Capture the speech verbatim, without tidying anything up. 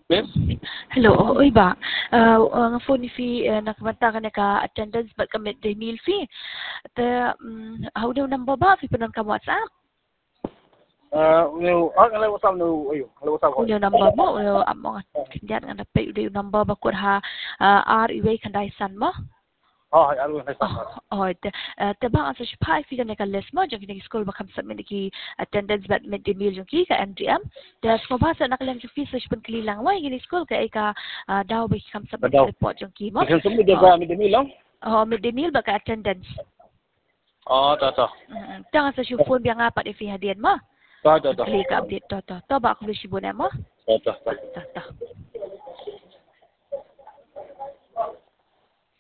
Yes? Hello, oy ba? Uh, ang phone fee uh, nakamanta ka na ka attendance but kami the meal fee. Te um, how daw number ba fi panon ka WhatsApp? Ah, no, ah, kalay usap no, ayo, kalay usap ko. Ulo number mo, ulo amo kandiyan nga napay ulo number ba kur ha uh, R iway kanday san mo? Ah, ay, alo, ay, Oh, oh, te uh, te ba asa siya pa fi ka na ka list mo jang kinag school ba kam sa ki attendance but midday meal yung ki ka M D M. Te ko ba sa nakalang yung fees sa pun kalilang way gini school ka ay ka uh, daw ba kam sa Daw. report yung ki mo. Kasi sumid ka mi demi lang. Oh, midday meal ba ka attendance? Ah, ta ta. Mm. Tanga sa siya phone biya nga pa di fi hadian mo. Ta ta ta. Klik ka update to to. To ba ako siya mo? Ta ta ta. Ta ta.